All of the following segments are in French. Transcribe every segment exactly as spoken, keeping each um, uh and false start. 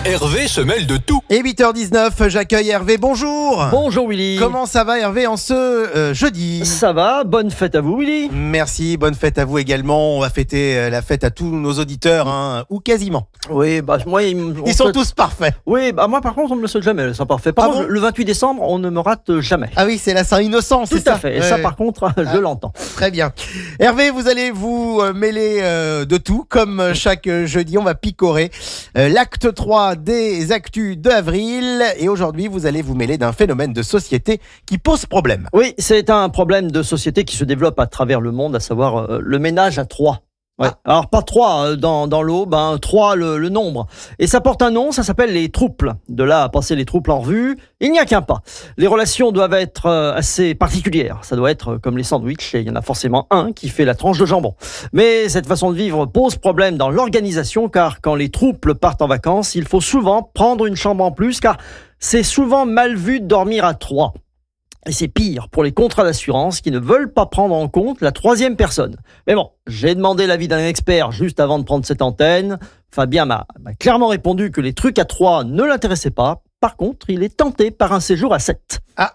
Hervé se mêle de tout. Et huit heures dix-neuf, j'accueille Hervé, bonjour. Bonjour Willy. Comment ça va Hervé en ce euh, jeudi? Ça va, bonne fête à vous Willy. Merci, bonne fête à vous également. On va fêter euh, la fête à tous nos auditeurs, hein, ou quasiment. Oui, bah moi ils, m- on Ils sont souhaite- tous parfaits. Oui, bah moi par contre on me le souhaite jamais, ils sont parfaits. Par Ah contre, bon le vingt-huit décembre, on ne me rate jamais. Ah oui, c'est la Saint-Innocent, Tout c'est ça à fait. Et Ouais, ça ouais. par contre, je l'entends. Très bien. Hervé, vous allez vous euh, mêler euh, de tout, comme euh, chaque euh, jeudi, on va picorer euh, l'acte trois des actus d'avril. Et aujourd'hui, vous allez vous mêler d'un phénomène de société qui pose problème. Oui, c'est un problème de société qui se développe à travers le monde, à savoir euh, le ménage à trois. Ouais. Ah. Alors pas trois euh, dans, dans l'eau, ben trois le, le nombre. Et ça porte un nom, ça s'appelle les trouples. De là à passer les trouples en revue, il n'y a qu'un pas. Les relations doivent être euh, assez particulières. Ça doit être euh, comme les sandwichs, et il y en a forcément un qui fait la tranche de jambon. Mais cette façon de vivre pose problème dans l'organisation, car quand les trouples partent en vacances, il faut souvent prendre une chambre en plus, car c'est souvent mal vu de dormir à trois. Et c'est pire pour les contrats d'assurance qui ne veulent pas prendre en compte la troisième personne. Mais bon, j'ai demandé l'avis d'un expert juste avant de prendre cette antenne. Fabien m'a, m'a clairement répondu que les trucs à trois ne l'intéressaient pas. Par contre, il est tenté par un séjour à sept. Ah,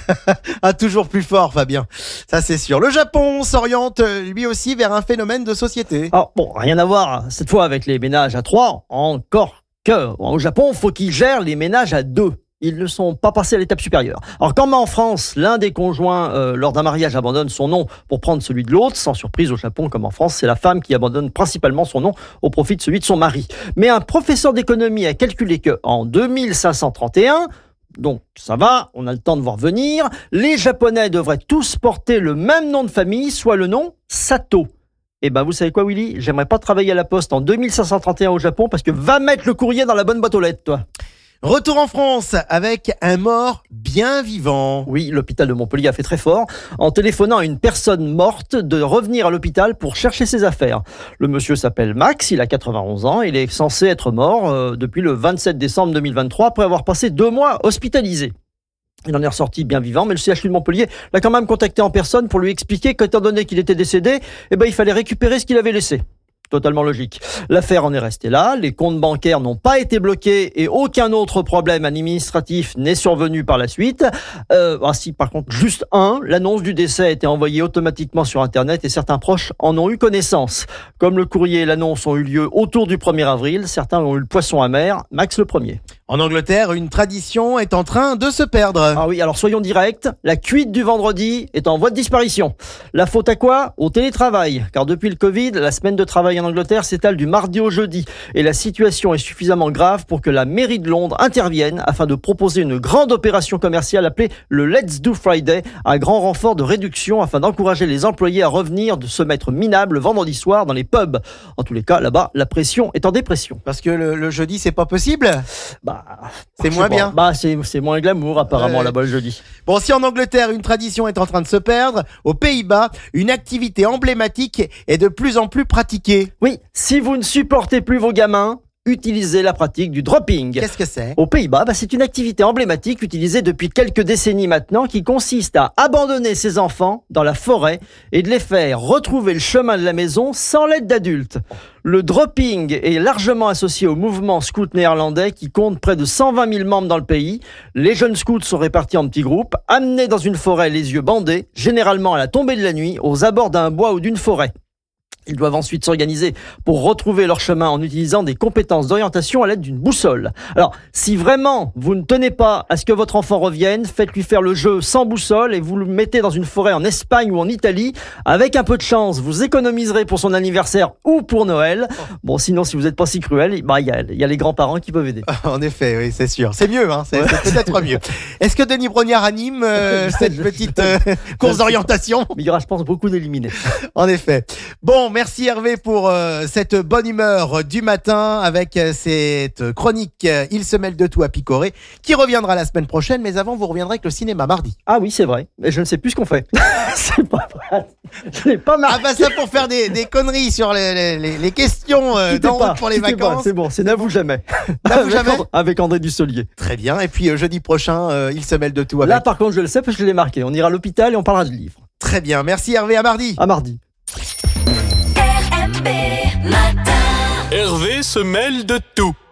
ah toujours plus fort, Fabien. Ça, c'est sûr. Le Japon s'oriente euh, lui aussi vers un phénomène de société. Alors bon, rien à voir cette fois avec les ménages à trois. Encore que, au Japon, faut qu'ils gèrent les ménages à deux. Ils ne sont pas passés à l'étape supérieure. Alors, comme en France, l'un des conjoints, euh, lors d'un mariage, abandonne son nom pour prendre celui de l'autre, sans surprise au Japon, comme en France, c'est la femme qui abandonne principalement son nom au profit de celui de son mari. Mais un professeur d'économie a calculé qu'en deux mille cinq cent trente et un, donc ça va, on a le temps de voir venir, les Japonais devraient tous porter le même nom de famille, soit le nom Sato. Eh ben, vous savez quoi, Willy? J'aimerais pas travailler à la poste en deux mille cinq cent trente et un au Japon, parce que va mettre le courrier dans la bonne boîte aux lettres, toi. Retour en France avec un mort bien vivant. Oui, l'hôpital de Montpellier a fait très fort en téléphonant à une personne morte de revenir à l'hôpital pour chercher ses affaires. Le monsieur s'appelle Max, il a quatre-vingt-onze ans, il est censé être mort euh, depuis le vingt-sept décembre deux mille vingt-trois après avoir passé deux mois hospitalisé. Il en est ressorti bien vivant, mais le C H U de Montpellier l'a quand même contacté en personne pour lui expliquer qu'étant donné qu'il était décédé, eh ben, il fallait récupérer ce qu'il avait laissé. Totalement logique. L'affaire en est restée là, les comptes bancaires n'ont pas été bloqués et aucun autre problème administratif n'est survenu par la suite. Euh, ah si, par contre, juste un, l'annonce du décès a été envoyée automatiquement sur Internet et certains proches en ont eu connaissance. Comme le courrier et l'annonce ont eu lieu autour du premier avril, certains ont eu le poisson amer, Max le premier. En Angleterre, une tradition est en train de se perdre. Ah oui, alors soyons directs, la cuite du vendredi est en voie de disparition. La faute à quoi? Au télétravail, car depuis le Covid, la semaine de travail en Angleterre s'étale du mardi au jeudi et la situation est suffisamment grave pour que la mairie de Londres intervienne afin de proposer une grande opération commerciale appelée le Let's Do Friday, à grand renfort de réduction afin d'encourager les employés à revenir de se mettre minables le vendredi soir dans les pubs. En tous les cas, là-bas, la pression est en dépression. Parce que le, le jeudi, c'est pas possible. Bah, C'est je moins sais pas. bien. Bah, c'est, c'est moins glamour apparemment Ouais. là-bas le jeudi. Bon, si en Angleterre, une tradition est en train de se perdre, aux Pays-Bas, une activité emblématique est de plus en plus pratiquée. Oui, si vous ne supportez plus vos gamins, utilisez la pratique du dropping. Qu'est-ce que c'est? Aux Pays-Bas, bah, c'est une activité emblématique utilisée depuis quelques décennies maintenant qui consiste à abandonner ses enfants dans la forêt et de les faire retrouver le chemin de la maison sans l'aide d'adultes. Le dropping est largement associé au mouvement scout néerlandais qui compte près de cent vingt mille membres dans le pays. Les jeunes scouts sont répartis en petits groupes, amenés dans une forêt les yeux bandés, généralement à la tombée de la nuit, aux abords d'un bois ou d'une forêt. Ils doivent ensuite s'organiser pour retrouver leur chemin en utilisant des compétences d'orientation à l'aide d'une boussole. Alors, si vraiment vous ne tenez pas à ce que votre enfant revienne, faites-lui faire le jeu sans boussole et vous le mettez dans une forêt en Espagne ou en Italie. Avec un peu de chance, vous économiserez pour son anniversaire ou pour Noël. Bon, sinon, si vous n'êtes pas si cruel, bah, il y a, il y a les grands-parents qui peuvent aider. En effet, oui, c'est sûr. C'est mieux, hein. C'est, Ouais. c'est peut-être mieux. Est-ce que Denis Brognard anime euh, cette petite euh, course d'orientation? Mais il y aura, je pense, beaucoup d'éliminés. En effet. Bon, merci Hervé pour euh, cette bonne humeur du matin avec euh, cette chronique euh, Il se mêle de tout à picorer qui reviendra la semaine prochaine. Mais avant, vous reviendrez avec le cinéma mardi. Ah oui, c'est vrai. Mais je ne sais plus ce qu'on fait. C'est pas vrai. Je n'ai pas marqué. Ah bah ça pour faire des, des conneries sur les, les, les questions euh, Quittez d'en pas, route pour les quittez pas, vacances. c'est bon, c'est N'avoue jamais. N'avoue Avec jamais André- Avec André Dussolier. Très bien. Et puis euh, jeudi prochain, euh, Il se mêle de tout avec. Là, par contre, je le sais parce que je l'ai marqué. On ira à l'hôpital et on parlera du livre. Très bien. Merci Hervé, à mardi. À mardi. Hervé se mêle de tout.